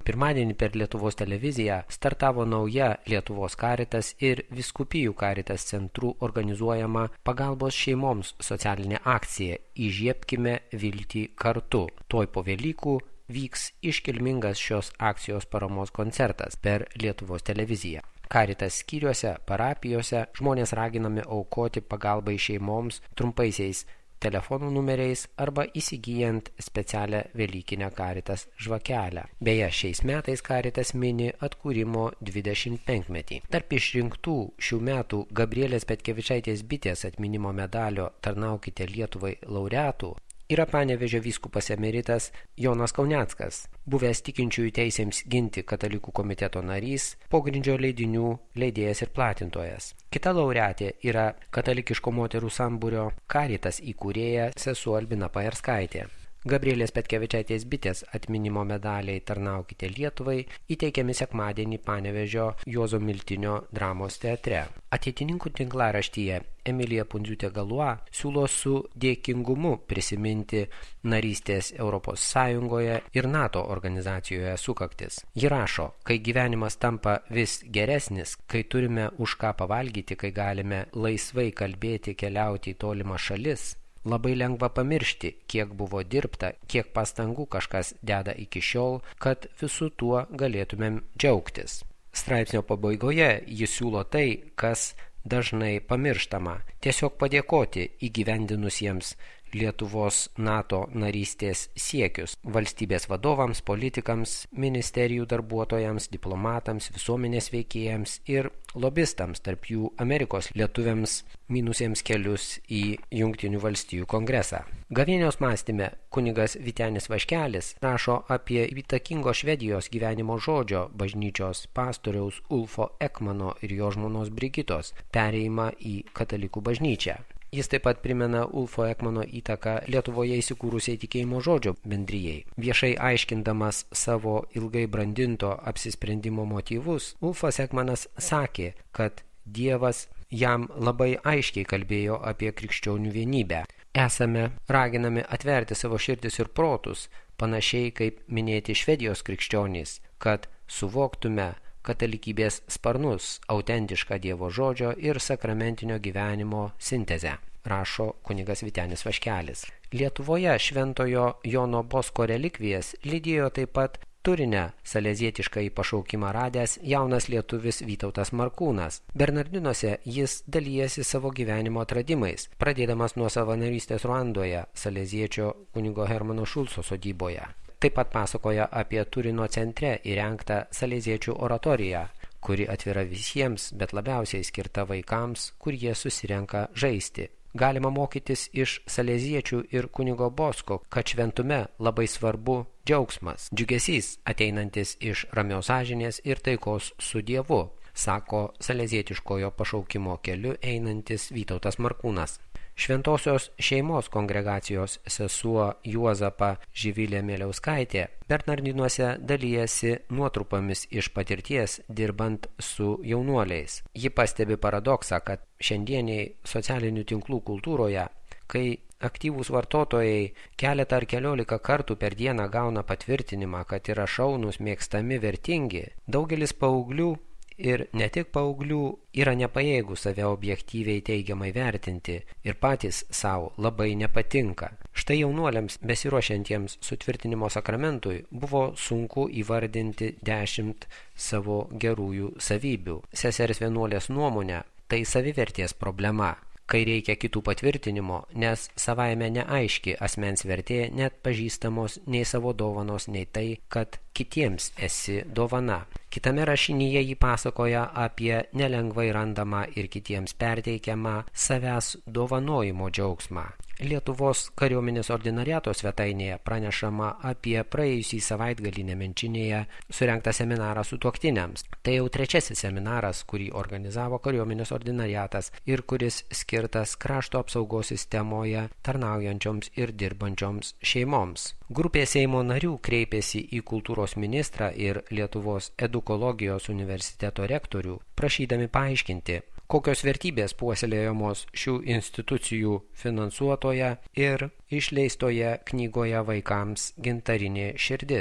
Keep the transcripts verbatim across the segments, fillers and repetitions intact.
Pirmadienį per Lietuvos televiziją startavo nauja Lietuvos Caritas ir Vyskupijų Caritas centrų organizuojama pagalbos šeimoms socialinė akcija Įžiebkime viltį kartu. Tuoj po Velykų vyks iškilmingas šios akcijos paramos koncertas per Lietuvos televiziją. Caritas skyriuose, parapijose žmonės raginami aukoti pagalbai šeimoms trumpaisiais telefonų numeriais arba įsigijant specialią velykinę Caritas žvakelę. Beje, šiais metais Caritas mini atkūrimo dvidešimt penkmetį. Tarp išrinktų šių metų Gabrielės Petkevičaitės Bitės atminimo medalio Tarnaukite Lietuvai laureatų yra Panevėžio vyskupas emeritas Jonas Kauneckas, buvęs tikinčiųjų teisėms ginti katalikų komiteto narys, pogrindžio leidinių leidėjas ir platintojas. Kita laureatė yra katalikiško moterų sambūrio Caritas įkūrėja sesuo Albina Pajarskaitė. Gabrielės Petkevičaitės Bitės atminimo medaliai Tarnaukite Lietuvai įteikiami sekmadienį Panevėžio Juozo Miltinio dramos teatre. Ateitininkų tinklaraštyje Emilija Pundziūtė Galua siūlo su dėkingumu prisiminti narystės Europos Sąjungoje ir NATO organizacijoje sukaktis. Ji rašo, kai gyvenimas tampa vis geresnis, kai turime už ką pavalgyti, kai galime laisvai kalbėti, keliauti į tolimą šalis, labai lengva pamiršti, kiek buvo dirbta, kiek pastangų kažkas deda iki šiol, kad visų tuo galėtumėm džiaugtis. Straipsnio pabaigoje jis siūlo tai, kas dažnai pamirštama, tiesiog padėkoti įgyvendinusiems Lietuvos NATO narystės siekius valstybės vadovams, politikams, ministerijų darbuotojams, diplomatams, visuomenės veikėjams ir lobistams, tarp jų Amerikos lietuviams minusiems kelius į Jungtinių valstijų kongresą. Gavėnios mąstyme kunigas Vytenis Vaškelis rašo apie įtakingo Švedijos gyvenimo žodžio bažnyčios pastoriaus Ulfo Ekmano ir jo žmonos Brigitos perėjimą į katalikų bažnyčią. Jis taip pat primena Ulfo Ekmano įtaką Lietuvoje įsikūrusiai tikėjimo žodžio bendrijai. Viešai aiškindamas savo ilgai brandinto apsisprendimo motyvus, Ulfas Ekmanas sakė, kad Dievas jam labai aiškiai kalbėjo apie krikščionių vienybę. Esame raginami atverti savo širdis ir protus, panašiai kaip minėti Švedijos krikščionys, kad suvoktume katalikybės sparnus, autentišką Dievo žodžio ir sakramentinio gyvenimo sintezę, rašo kunigas Vytenis Vaškelis. Lietuvoje šventojo Jono Bosko relikvijas lydėjo taip pat Turine salezietišką į pašaukimą radęs jaunas lietuvis Vytautas Markūnas. Bernardinuose jis dalyjasi savo gyvenimo atradimais, pradėdamas nuo savanorystės Ruandoje, saleziečio kunigo Hermano Šulco sodyboje. Taip pat pasakoja apie Turino centre įrengtą saleziečių oratoriją, kuri atvira visiems, bet labiausiai skirta vaikams, kur jie susirenka žaisti. Galima mokytis iš saleziečių ir kunigo Bosko, kad šventume labai svarbu džiaugsmas, džiugesys ateinantis iš ramios sąžinės ir taikos su Dievu, sako salezietiškojo pašaukimo keliu einantis Vytautas Markūnas. Šventosios šeimos kongregacijos sesuo Juozapa Živilė Mieliauskaitė Bernardinuose dalyjasi nuotrupomis iš patirties dirbant su jaunuoliais. Ji pastebi paradoksą, kad šiandieniai socialinių tinklų kultūroje, kai aktyvūs vartotojai keletą ar keliolika kartų per dieną gauna patvirtinimą, kad yra šaunūs, mėgstami, vertingi, daugelis paauglių ir ne tik paauglių yra nepajėgų save objektyviai teigiamai vertinti ir patys savo labai nepatinka. Štai jaunuoliams besiruošiantiems sutvirtinimo sakramentui buvo sunku įvardinti dešimt savo gerųjų savybių. Sesers vienuolės nuomonė tai savivertės problema, kai reikia kitų patvirtinimo, nes savaime neaiški asmens vertė, net pažįstamos nei savo dovanos, nei tai, kad kitiems esi dovana. Kitame rašinyje jį pasakoja apie nelengvai randamą ir kitiems perteikiamą savęs dovanojimo džiaugsmą. Lietuvos kariuomenės ordinariato svetainėje pranešama apie praėjusį savaitgalį Nemenčinėje surengtą seminarą sutuoktiniams. Tai jau trečiasis seminaras, kurį organizavo kariuomenės ordinariatas ir kuris skirtas krašto apsaugos sistemoje tarnaujančioms ir dirbančioms šeimoms. Grupė Seimo narių kreipėsi į kultūros ministrą ir Lietuvos edukologijos universiteto rektorių, prašydami paaiškinti, kokios vertybės puoselėjamos šių institucijų finansuotoje ir išleistoje knygoje vaikams Gintarinė širdis.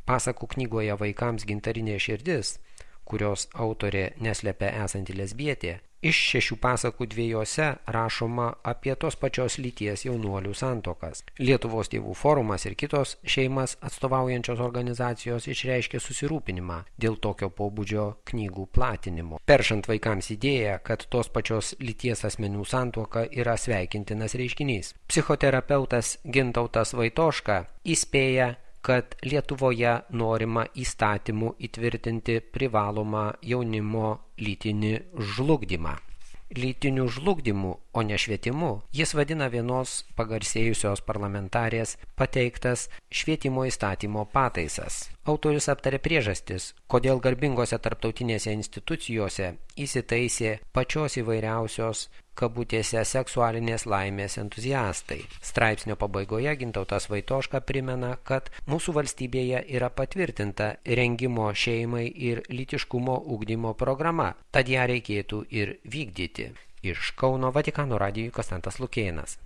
Pasakų knygoje Vaikams gintarinė širdis, kurios autorė neslepia esanti lesbietė, iš šešių pasakų dviejose rašoma apie tos pačios lyties jaunuolių santuokas. Lietuvos tėvų forumas ir kitos šeimas atstovaujančios organizacijos išreiškė susirūpinimą dėl tokio pobūdžio knygų platinimo, peršant vaikams idėją, kad tos pačios lyties asmenų santuoka yra sveikintinas reiškinys. Psichoterapeutas Gintautas Vaitoška įspėja, kad Lietuvoje norima įstatymų įtvirtinti privalomą jaunimo lytinį žlugdymą. Lytiniu žlugdymu, o ne švietimu, jis vadina vienos pagarsėjusios parlamentarės pateiktas švietimo įstatymo pataisas. Autorius aptarė priežastis, kodėl garbingose tarptautinėse institucijose įsitaisė pačios įvairiausios kabutėse seksualinės laimės entuziastai. Straipsnio pabaigoje Gintautas Vaitoška primena, kad mūsų valstybėje yra patvirtinta rengimo šeimai ir lytiškumo ugdymo programa, tad ją reikėtų ir vykdyti. Iš Kauno Vatikano radijui Konstantas Lukėnas.